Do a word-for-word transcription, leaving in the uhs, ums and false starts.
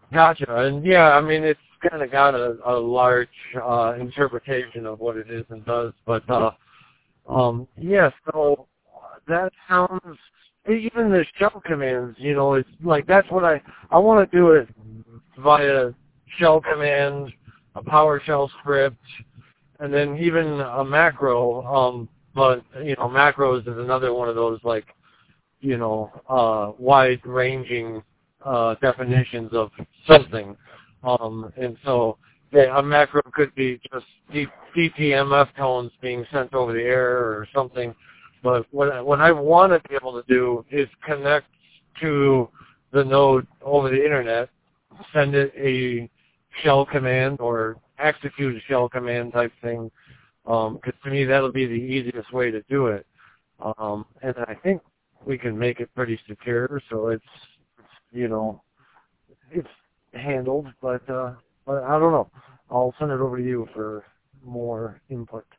Gotcha. And yeah, I mean, it's kind of got a, a large uh, interpretation of what it is and does. But uh, um, yeah, so that sounds. Even the shell commands, you know, it's like that's what I I want to do it via shell command, a PowerShell script, and then even a macro. Um, but you know, macros is another one of those like you know, uh, wide-ranging uh, definitions of something. Um, and so yeah, a macro could be just D- DTMF tones being sent over the air or something. But what I, what I want to be able to do is connect to the node over the internet, send it a shell command or execute a shell command type thing. Because to me, that'll be the easiest way to do it. Um, and I think we can make it pretty secure, so it's, you know, it's handled, but, uh, but I don't know. I'll send it over to you for more input.